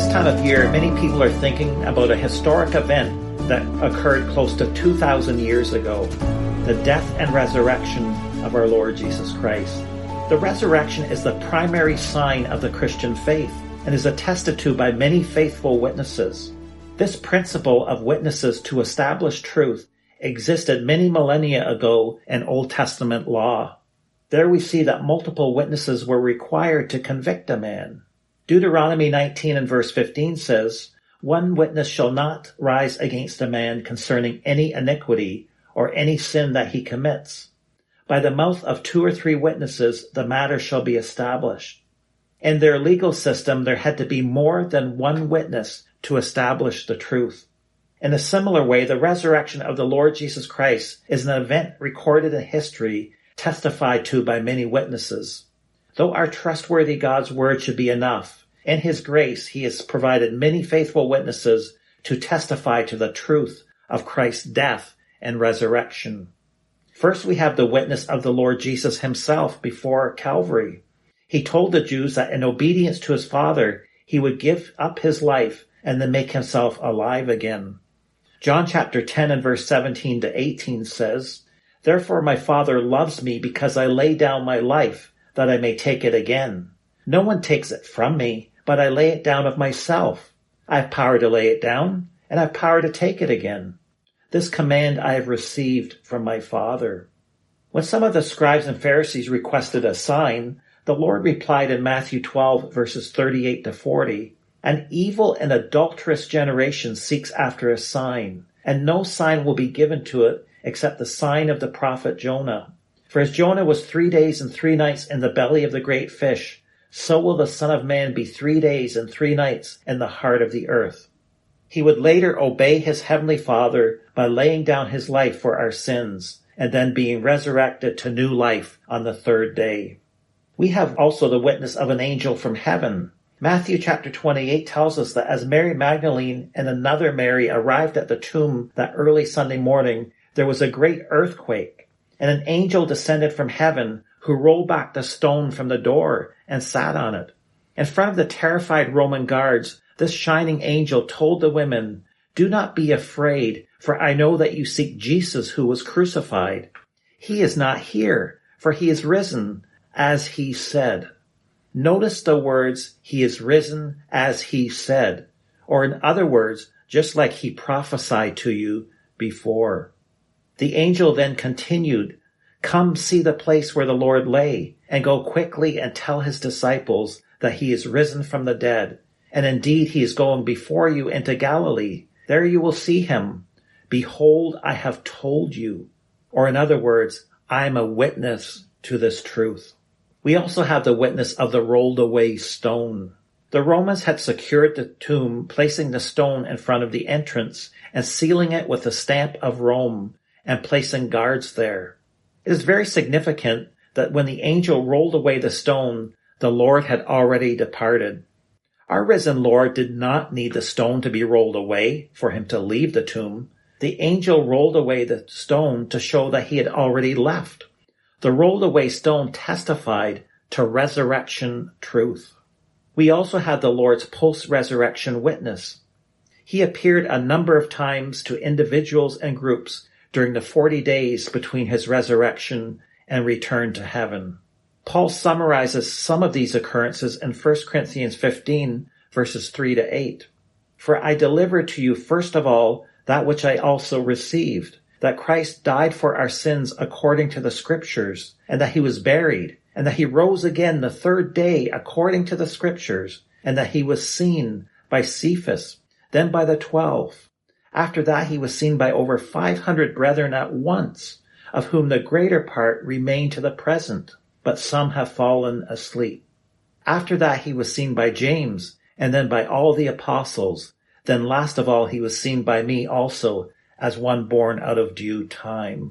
this time of year, many people are thinking about a historic event that occurred close to 2,000 years ago, the death and resurrection of our Lord Jesus Christ. The resurrection is the primary sign of the Christian faith and is attested to by many faithful witnesses. This principle of witnesses to establish truth existed many millennia ago in Old Testament law. There we see that multiple witnesses were required to convict a man. Deuteronomy 19 and verse 15 says, "One witness shall not rise against a man concerning any iniquity or any sin that he commits. By the mouth of 2 or 3 witnesses the matter shall be established." In their legal system, there had to be more than one witness to establish the truth. In a similar way, the resurrection of the Lord Jesus Christ is an event recorded in history, testified to by many witnesses. Though our trustworthy God's word should be enough, in his grace he has provided many faithful witnesses to testify to the truth of Christ's death and resurrection. First, we have the witness of the Lord Jesus himself before Calvary. He told the Jews that in obedience to his Father, he would give up his life and then make himself alive again. John chapter 10 and verse 17 to 18 says, "Therefore my Father loves me because I lay down my life that I may take it again. No one takes it from me, but I lay it down of myself. I have power to lay it down, and I have power to take it again. This command I have received from my Father." When some of the scribes and Pharisees requested a sign, the Lord replied in Matthew 12, verses 38 to 40, "An evil and adulterous generation seeks after a sign, and no sign will be given to it except the sign of the prophet Jonah. For as Jonah was 3 days and 3 nights in the belly of the great fish, so will the Son of Man be 3 days and 3 nights in the heart of the earth." He would later obey his heavenly Father by laying down his life for our sins, and then being resurrected to new life on the 3rd day. We have also the witness of an angel from heaven. Matthew chapter 28 tells us that as Mary Magdalene and another Mary arrived at the tomb that early Sunday morning, there was a great earthquake, and an angel descended from heaven who rolled back the stone from the door and sat on it. In front of the terrified Roman guards, this shining angel told the women, "Do not be afraid, for I know that you seek Jesus who was crucified. He is not here, for he is risen, as he said." Notice the words, "he is risen as he said," or in other words, just like he prophesied to you before. The angel then continued, "Come see the place where the Lord lay, and go quickly and tell his disciples that he is risen from the dead. And indeed he is going before you into Galilee. There you will see him. Behold, I have told you." Or in other words, I am a witness to this truth. We also have the witness of the rolled away stone. The Romans had secured the tomb, placing the stone in front of the entrance and sealing it with the stamp of Rome and placing guards there. It is very significant that when the angel rolled away the stone, the Lord had already departed. Our risen Lord did not need the stone to be rolled away for him to leave the tomb. The angel rolled away the stone to show that he had already left. The rolled away stone testified to resurrection truth. We also had the Lord's post-resurrection witness. He appeared a number of times to individuals and groups during the 40 days between his resurrection and return to heaven. Paul summarizes some of these occurrences in 1 Corinthians 15, verses 3 to 8. "For I delivered to you first of all that which I also received, that Christ died for our sins according to the Scriptures, and that he was buried, and that he rose again the 3rd day according to the Scriptures, and that he was seen by Cephas, then by the 12. After that he was seen by over 500 brethren at once, of whom the greater part remain to the present, but some have fallen asleep. After that he was seen by James, and then by all the apostles. Then last of all he was seen by me also, as one born out of due time."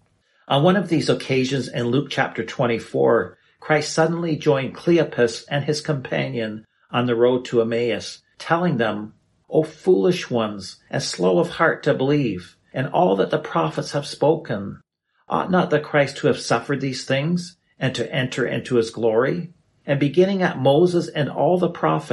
On one of these occasions in Luke chapter 24, Christ suddenly joined Cleopas and his companion on the road to Emmaus, telling them, "O foolish ones, and slow of heart to believe, and all that the prophets have spoken. Ought not the Christ to have suffered these things, and to enter into his glory? And beginning at Moses and all the prophets,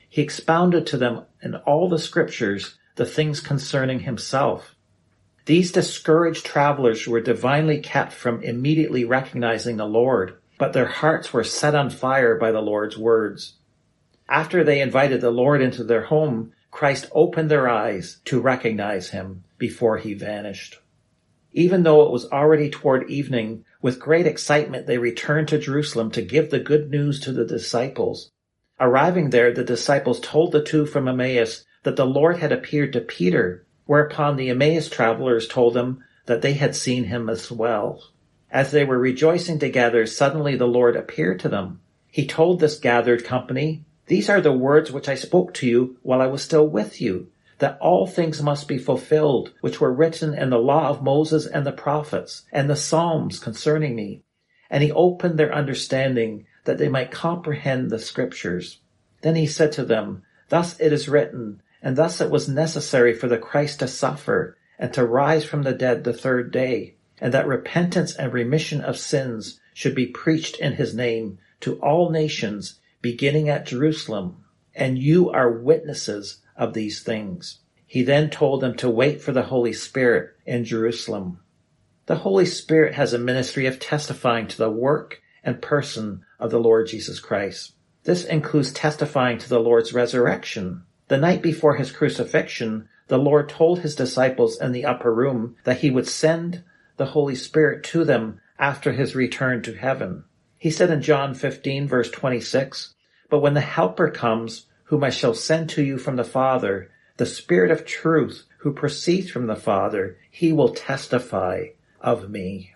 He expounded to them in all the scriptures the things concerning himself. These discouraged travelers were divinely kept from immediately recognizing the Lord, but their hearts were set on fire by the Lord's words. After they invited the Lord into their home, Christ opened their eyes to recognize him before he vanished. Even though it was already toward evening, with great excitement they returned to Jerusalem to give the good news to the disciples. Arriving there, the disciples told the two from Emmaus that the Lord had appeared to Peter, whereupon the Emmaus travelers told them that they had seen him as well. As they were rejoicing together, suddenly the Lord appeared to them. He told this gathered company, "These are the words which I spoke to you while I was still with you, that all things must be fulfilled, which were written in the law of Moses and the prophets, and the Psalms concerning me." And he opened their understanding, that they might comprehend the scriptures. Then he said to them, "Thus it is written, and thus it was necessary for the Christ to suffer, and to rise from the dead the third day, and that repentance and remission of sins should be preached in his name to all nations, beginning at Jerusalem. And you are witnesses of these things." He then told them to wait for the Holy Spirit in Jerusalem. The Holy Spirit has a ministry of testifying to the work and person of the Lord Jesus Christ. This includes testifying to the Lord's resurrection. The night before his crucifixion, the Lord told his disciples in the upper room that he would send the Holy Spirit to them after his return to heaven. He said in John 15, verse 26, "But when the Helper comes, whom I shall send to you from the Father, the Spirit of truth, who proceeds from the Father, he will testify of me."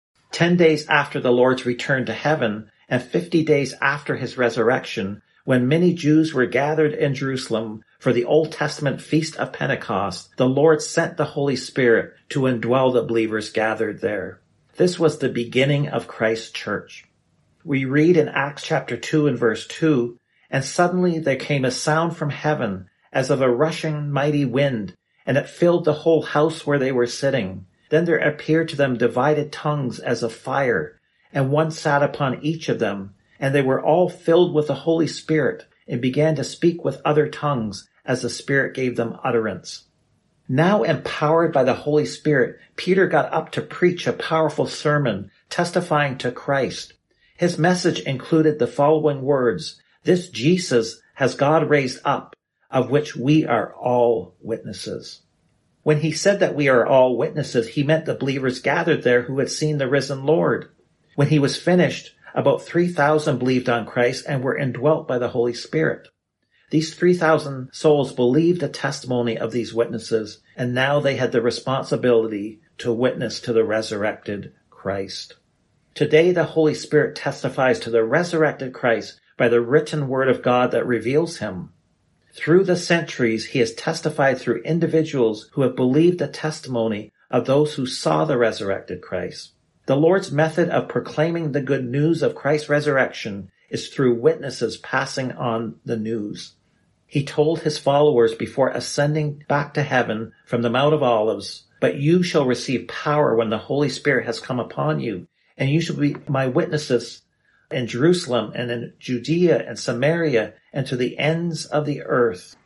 10 days after the Lord's return to heaven, and 50 days after his resurrection, when many Jews were gathered in Jerusalem for the Old Testament feast of Pentecost, the Lord sent the Holy Spirit to indwell the believers gathered there. This was the beginning of Christ's church. We read in Acts chapter 2 and verse 2, "And suddenly there came a sound from heaven as of a rushing mighty wind, and it filled the whole house where they were sitting. Then there appeared to them divided tongues as of fire, and one sat upon each of them. And they were all filled with the Holy Spirit, and began to speak with other tongues as the Spirit gave them utterance." Now empowered by the Holy Spirit, Peter got up to preach a powerful sermon testifying to Christ. His message included the following words, "This Jesus has God raised up, of which we are all witnesses." When he said that we are all witnesses, he meant the believers gathered there who had seen the risen Lord. When he was finished, about 3,000 believed on Christ and were indwelt by the Holy Spirit. These 3,000 souls believed the testimony of these witnesses, and now they had the responsibility to witness to the resurrected Christ. Today, the Holy Spirit testifies to the resurrected Christ by the written word of God that reveals him. Through the centuries, he has testified through individuals who have believed the testimony of those who saw the resurrected Christ. The Lord's method of proclaiming the good news of Christ's resurrection is through witnesses passing on the news. He told his followers before ascending back to heaven from the Mount of Olives, "But you shall receive power when the Holy Spirit has come upon you, and you shall be my witnesses in Jerusalem and in Judea and Samaria and to the ends of the earth."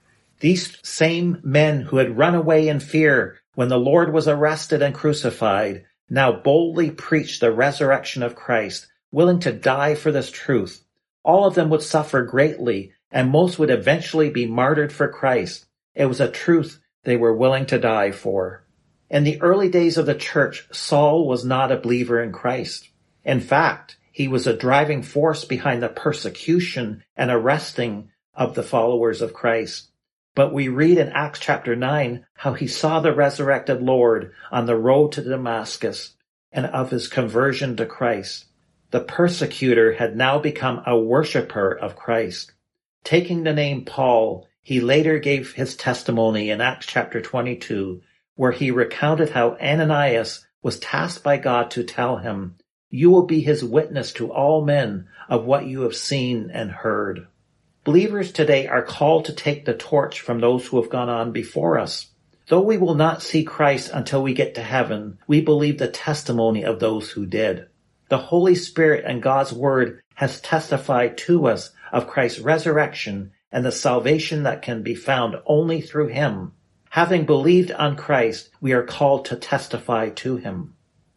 These same men who had run away in fear when the Lord was arrested and crucified now boldly preached the resurrection of Christ, willing to die for this truth. All of them would suffer greatly, and most would eventually be martyred for Christ. It was a truth they were willing to die for. In the early days of the church, Saul was not a believer in Christ. In fact, he was a driving force behind the persecution and arresting of the followers of Christ. But we read in Acts chapter 9 how he saw the resurrected Lord on the road to Damascus and of his conversion to Christ. The persecutor had now become a worshiper of Christ. Taking the name Paul, he later gave his testimony in Acts chapter 22, where he recounted how Ananias was tasked by God to tell him, "You will be his witness to all men of what you have seen and heard." Believers today are called to take the torch from those who have gone on before us. Though we will not see Christ until we get to heaven, we believe the testimony of those who did. The Holy Spirit and God's Word has testified to us of Christ's resurrection and the salvation that can be found only through him. Having believed on Christ, we are called to testify to him.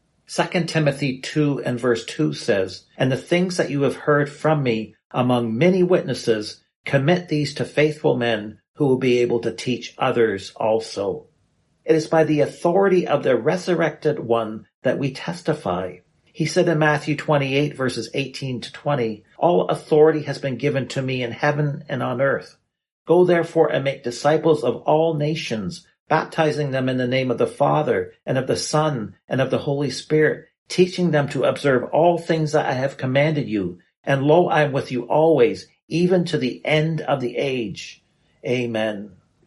2 Timothy 2 and verse 2 says, "And the things that you have heard from me among many witnesses, commit these to faithful men who will be able to teach others also." It is by the authority of the resurrected one that we testify. He said in Matthew 28 verses 18 to 20, "All authority has been given to me in heaven and on earth. Go therefore and make disciples of all nations, baptizing them in the name of the Father and of the Son and of the Holy Spirit, teaching them to observe all things that I have commanded you. And lo, I am with you always, even to the end of the age." Amen.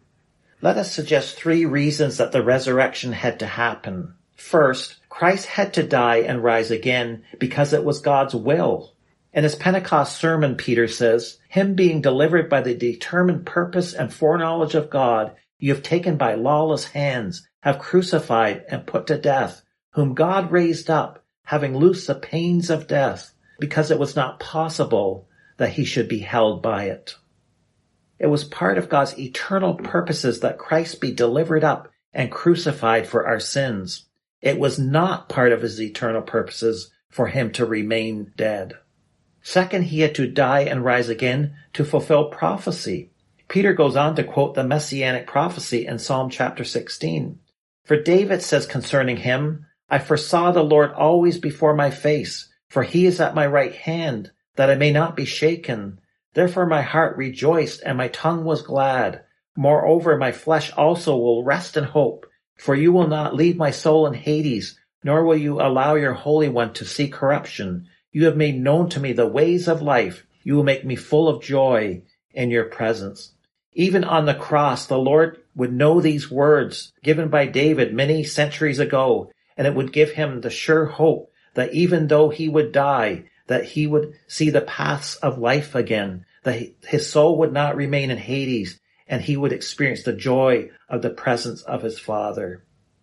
Let us suggest 3 reasons that the resurrection had to happen. First, Christ had to die and rise again because it was God's will. In his Pentecost sermon, Peter says, "Him being delivered by the determined purpose and foreknowledge of God, you have taken by lawless hands, have crucified and put to death, whom God raised up, having loosed the pains of death, because it was not possible that he should be held by it." It was part of God's eternal purposes that Christ be delivered up and crucified for our sins. It was not part of his eternal purposes for him to remain dead. Second, he had to die and rise again to fulfill prophecy. Peter goes on to quote the messianic prophecy in Psalm chapter 16. For David says concerning him, "I foresaw the Lord always before my face, for he is at my right hand, that I may not be shaken. Therefore my heart rejoiced and my tongue was glad. Moreover, my flesh also will rest in hope, for you will not leave my soul in Hades, nor will you allow your Holy One to see corruption. You have made known to me the ways of life. You will make me full of joy in your presence." Even on the cross, the Lord would know these words given by David many centuries ago, and it would give him the sure hope that even though he would die, that he would see the paths of life again, that his soul would not remain in Hades, and he would experience the joy of the presence of his Father.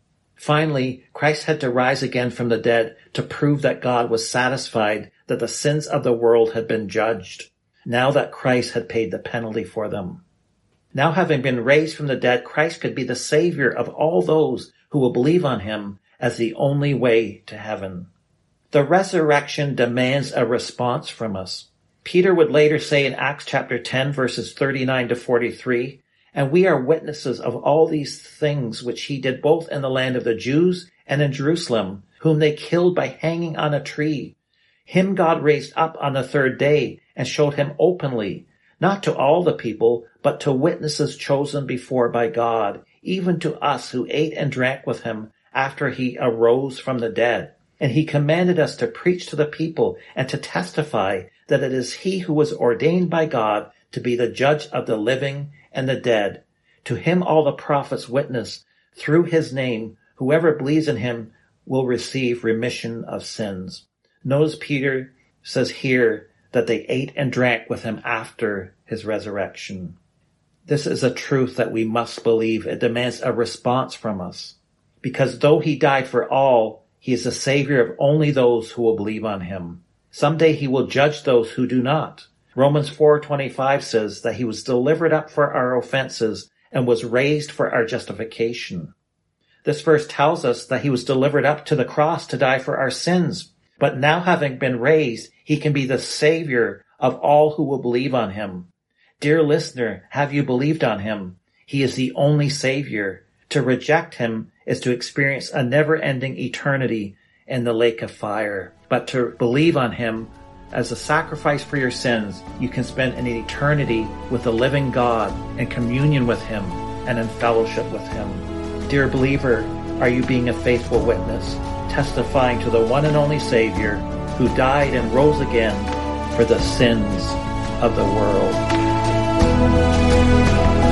Finally, Christ had to rise again from the dead to prove that God was satisfied that the sins of the world had been judged, now that Christ had paid the penalty for them. Now having been raised from the dead, Christ could be the Savior of all those who will believe on him as the only way to heaven. The resurrection demands a response from us. Peter would later say in Acts chapter 10 verses 39 to 43, "And we are witnesses of all these things which he did both in the land of the Jews and in Jerusalem, whom they killed by hanging on a tree. Him God raised up on the 3rd day and showed him openly, not to all the people, but to witnesses chosen before by God, even to us who ate and drank with him after he arose from the dead. And he commanded us to preach to the people and to testify that it is he who was ordained by God to be the judge of the living and the dead. To him all the prophets witness, through his name, whoever believes in him will receive remission of sins." Notice Peter says here that they ate and drank with him after his resurrection. This is a truth that we must believe. It demands a response from us. Because though he died for all, he is the Savior of only those who will believe on him. Someday he will judge those who do not. Romans 4:25 says that he was delivered up for our offenses and was raised for our justification. This verse tells us that he was delivered up to the cross to die for our sins. But now having been raised, he can be the Savior of all who will believe on him. Dear listener, have you believed on him? He is the only Savior. To reject him is to experience a never-ending eternity in the lake of fire. But to believe on him as a sacrifice for your sins, you can spend an eternity with the living God in communion with him and in fellowship with him. Dear believer, are you being a faithful witness, testifying to the one and only Savior who died and rose again for the sins of the world?